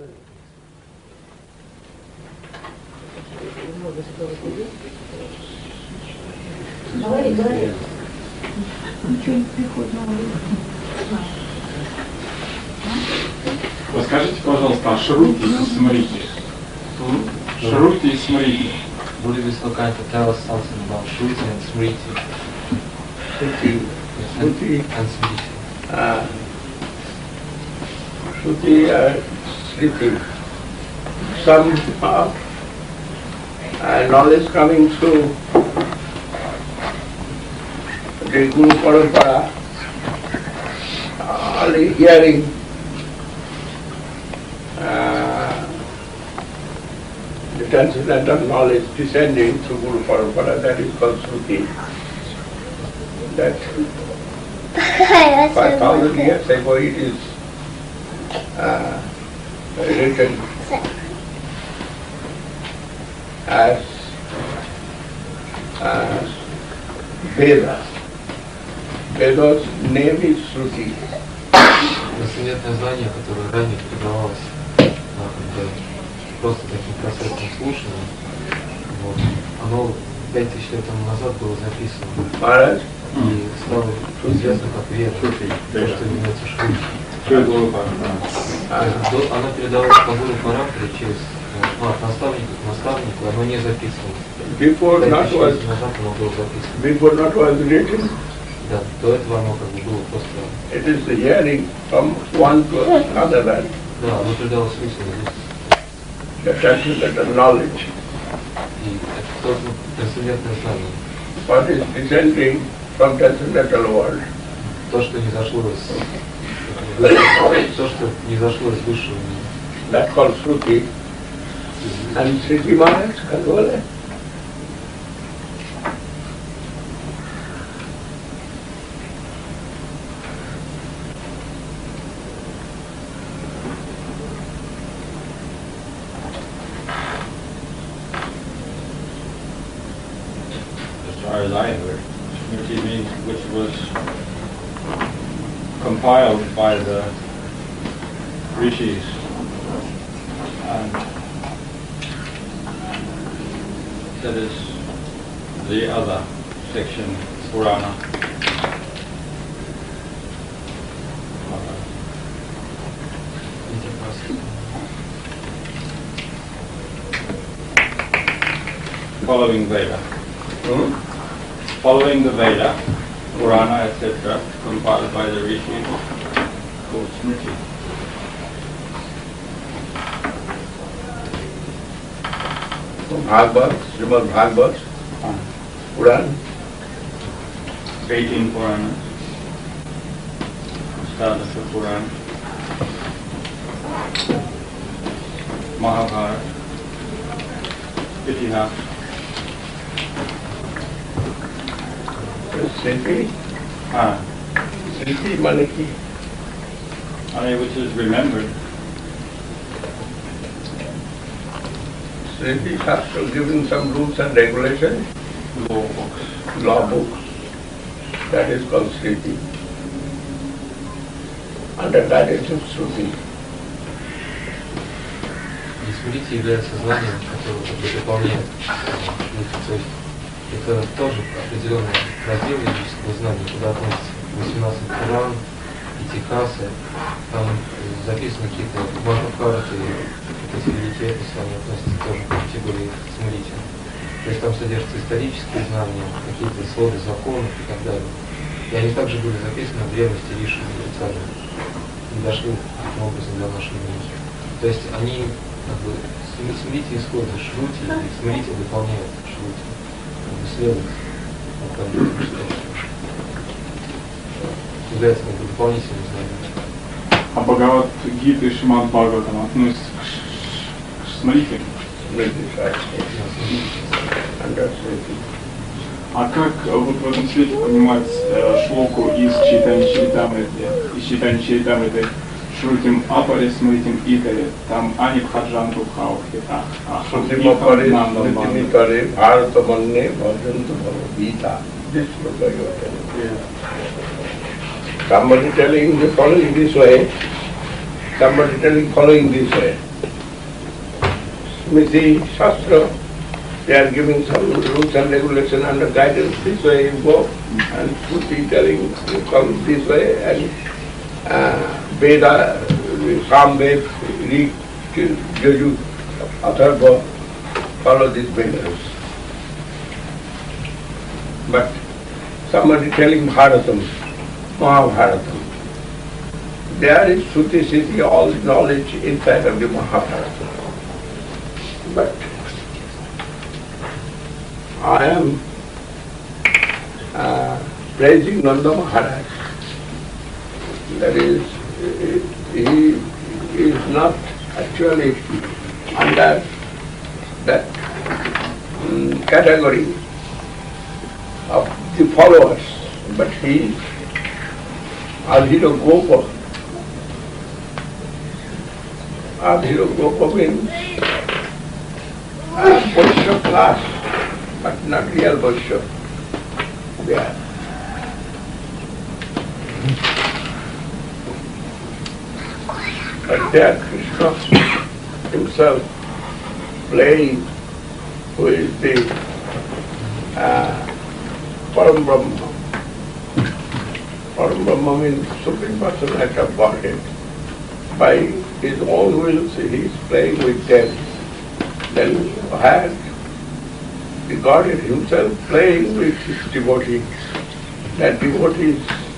Говори. Ничего не приходит на ум. Расскажите, пожалуйста, о Шрути и Смрити. Шрути и Смрити. Would you be so kind to tell us something about Shruti and Smriti? Shruti and Smriti. Shruti and Smriti. Some knowledge coming through the Guru Parampara, only hearing the transcendental knowledge descending through Guru Parampara, that is called Shruti. That 5,000 years ago it is written as Veda. Veda's name is Shruti. Трансцендентное знание, которое ранее передавалось просто таким процессом слушания, вот, оно 5000 лет тому назад было записано и стало известно как Веда, то, что является Шрути. Она передалась по Гуру Парампаре через от наставника к наставнику, оно не записывалось. Before not was written. Да, до этого оно как бы было просто. It is the hearing from one to another. Да, оно передалось устно здесь. The transcendental knowledge. И это тоже трансцендентное знание. What is descending from transcendental world. То, что не зашло из высшего мира. That's called Shruti. And Shruti Maharaj, Kandwale. As far as I heard, Smriti means which was compiled by the rishis, and that is the other section, Purana. Following Veda. Following the Veda, Purana, etc., compiled by the rishis, called Smriti. Bhagavad, Srimad Bhagavad, Puran. 18 Puranas. Stadasha Puran. Mahabharata. Itihas. Smriti. Smriti Maniki. Which is remembered. Smriti Shastra giving some rules and regulations. Law books. Law books. That is called Smriti. Under that it is Shruti. Смрити является знанием, которое как бы дополняет Шрути. То есть это тоже определенный раздел ведического знания, куда относятся 18 Пуран, Итихасы, там записаны какие-то Махабхараты, эти великие эпосы, они относятся тоже к категории Смрити. То есть там содержатся исторические знания, какие-то своды законов и так далее. И они также были записаны в древности Риши и дошли таким образом до нашего мира. То есть они как бы Смрити исходят из Шрути, и Смрити дополняют Шрути, как бы следует является как бы дополнительным знанием. А Бхагавад-гита и Шримад Бхагаватам относятся к Смрити? А как вот в этом свете понимать шлоку из Чайтанья Чаритамриты Шрутим Апаре Смритим Итаре, там Ани Бхаджан Бхавхита, Shrutim Apare Smritim Itare Bharata Manne Bhajantu Bhavagita. This sloka you are telling. Somebody telling the following this way, somebody telling following this way. Smriti, Shastra, they are giving some rules and regulations under guidance, this way you go, and Shruti telling you come this way, and Veda, Samved, Rig, Yajur, Atharva, follow these Vedas. But somebody telling Bharatam, Mahabharatam, there is Shruti, Siddhi, all knowledge inside of the Mahabharata. But I am praising Nanda Maharaj. That is, he is not actually under that category of the followers, but he, Adhira Gopa. Adhira Gopa means Vaishya class, but not real Vaishya. They are. But there Krishna himself playing, who is the Param Brahma. Param Brahma means Supreme Personality of Godhead. By his own will, he is playing with them. Then had the Godhead himself playing with his devotees. That devotees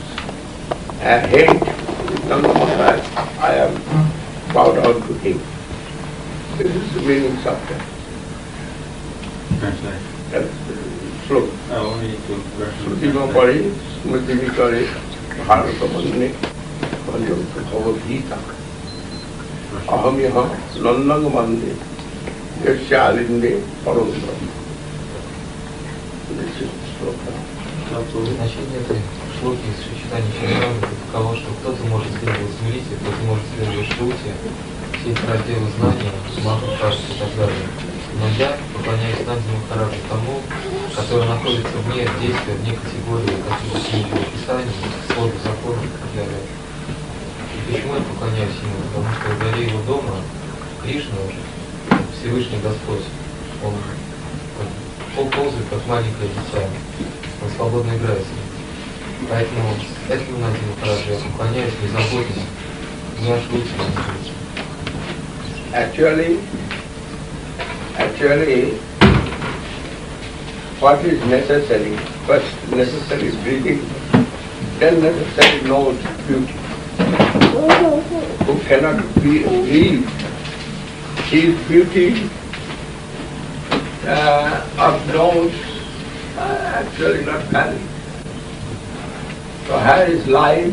hate Nanda Maharaj. I am bowed down to him. This is the meaning of that. Translate. That's the slogan. Oh, we need to Shruti no pari, smriti ni kare, bharata manne, bhanjam to Bhagavad Gita. Aham yaha nandang mande, yasya alinde param brahma. This is the slogan. Значение этой шлоки из сочетания Чаритамрити таково, что кто-то может следовать смирите, кто-то может следовать Шрути, все эти разделы знания, Махабхарата и так далее. Но я поклоняюсь Нанде Махараджу тому, который находится вне действия, вне категории каких-то книг Писаний, слов, законов и так далее. И почему я поклоняюсь ему? Потому что во дворе его дома Кришна, Всевышний Господь, он ползает как маленькое дитя. Он свободно играет с ним. Поэтому этому Нанде Махараджу я поклоняюсь, не заботясь ни о Шрути, ни о Шрути. Actually, what is necessary? First necessary breathing, then necessary nose beauty. Who cannot breathe, his beauty of nose actually not valid. So here is life.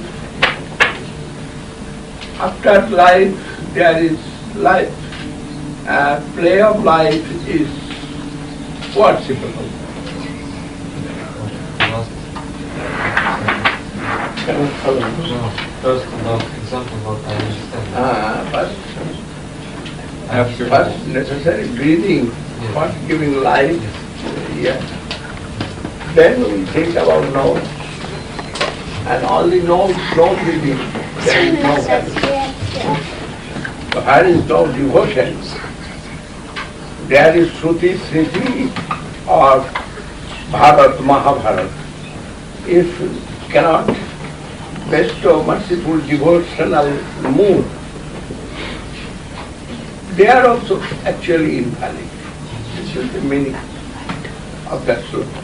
After life, there is life. Play of life is worshipable. First about example what I understand. First necessary breathing, first giving life. Yeah. Then we think about nose. And only nose breathing. There is no value. So here is no devotion. There is Shruti, Smriti or Bharat, Mahabharata. If cannot bestow merciful devotional mood, they are also actually invalid. This is the meaning of that slogan.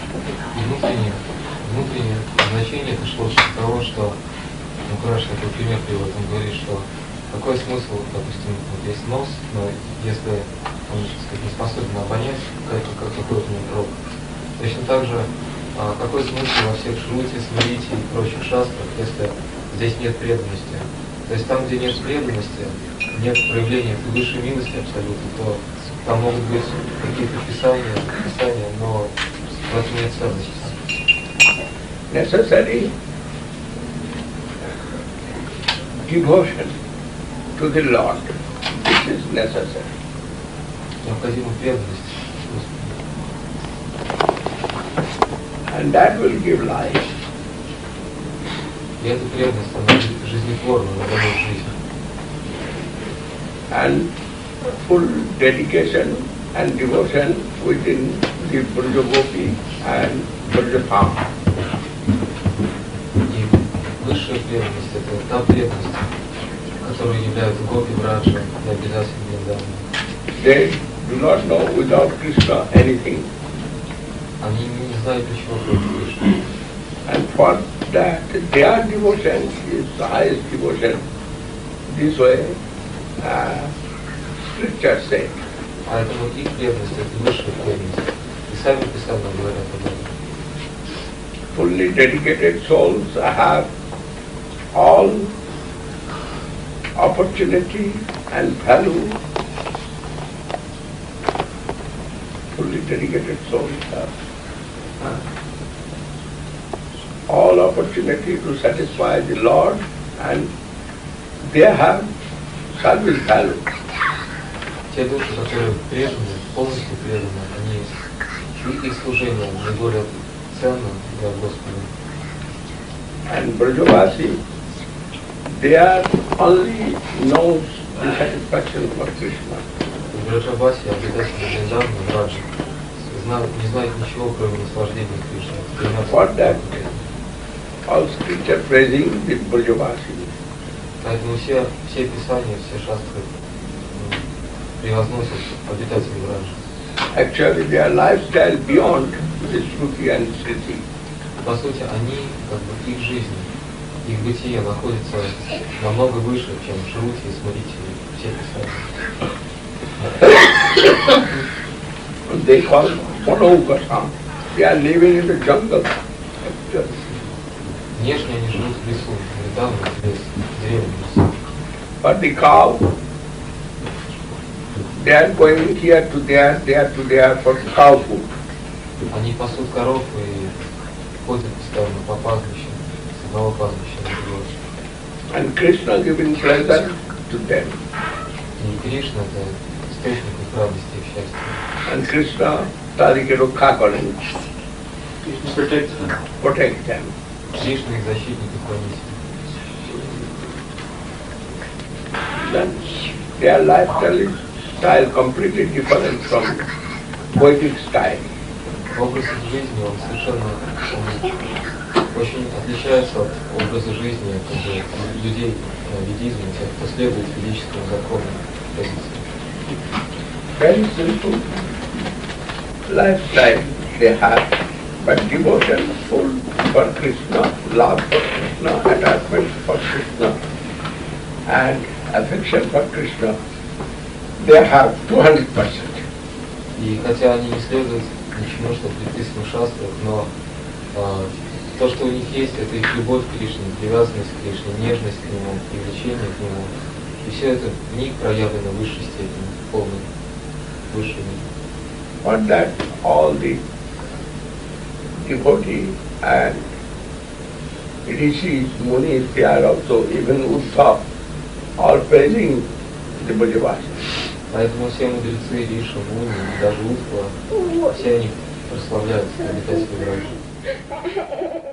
Внутреннее значение это шло того, что Махарадж такой пример приводит, он говорит, что какой смысл, допустим, вот есть нос, но если он, так сказать, не способен обонять, какой у него рог. Точно так же, какой смысл во всех Шрути, Смрити и прочих шастрах, если здесь нет преданности. То есть там, где нет преданности, нет проявления высшей милости абсолютно, то там могут быть какие-то писания, но в этом нет ценности. Necessary devotion to the Lord. This is necessary. Необходима преданность. And that will give life. И эта преданность, она жизнетворна, она дает жизнь. and full dedication and devotion within the Brajagopi and Brajapam. И высшая преданность — это та преданность, которую являются гопи, браджа и обязательно Вриндавана. They do not know without Krishna anything. Они не знают ничего кроме Кришны. And for that, their devotion is the highest devotion. This way, scripture says. Поэтому их преданность — это высшая преданность. И сами Писания говорят об этом. Fully dedicated souls have all opportunity and value. Fully dedicated souls have all opportunity to satisfy the Lord, and they have service value. Те души, которые преданы, полностью преданы, их служение наиболее ценно для Господа. And Brajavasi, they are only knows the satisfaction for Krishna. Браджаваси, обитатели Вриндавана, Браджа, не знают ничего, кроме наслаждения Кришны. For that, all scripture praising the Brajavasi. Поэтому все Писания, все шастры превозносят обитателей Браджи. Actually, their lifestyle beyond the Shruti and Sriti. По сути, они, их жизнь, их бытие находится намного выше, чем Шрути и Смрити, все Писания. They call Manokasam. They are living in the jungle. Actually. Внешне они живут в лесу, недавно в лес, в древнем лесу. But the cow, they are going here to there for cow food. Они пасут коров и ходят постоянно по пастбищам, с одного пастбища на другое. And Krishna giving pleasure to them. И Кришна — это источник их радости и счастья. And Krishna Tarike Rukha Karan, protect them. Кришна их защитник и хранитель. Then their lifestyle style completely different from Vedic style. Образ их жизни, он совершенно очень отличается от образа жизни людей ведизма, тех, кто следует ведическому закону позиции. Very simple lifestyle they have, but devotion full for Krishna, love for Krishna, attachment for Krishna, and affection for Krishna. They have 200%. И хотя они не следуют ничему, что предписано в шастрах, но то, что у них есть, это их любовь к Кришне, привязанность к Кришне, нежность к Нему, привлечение к Нему. И все это в них проявлено в высшей степени, в полной, высшей мере. For that, all the devotees and rishis, munis, they are also, even Uddhav, all praising the Brajavasi. Поэтому все мудрецы, Риша, Муни, даже Удхва, все они прославляют обитателей Браджи.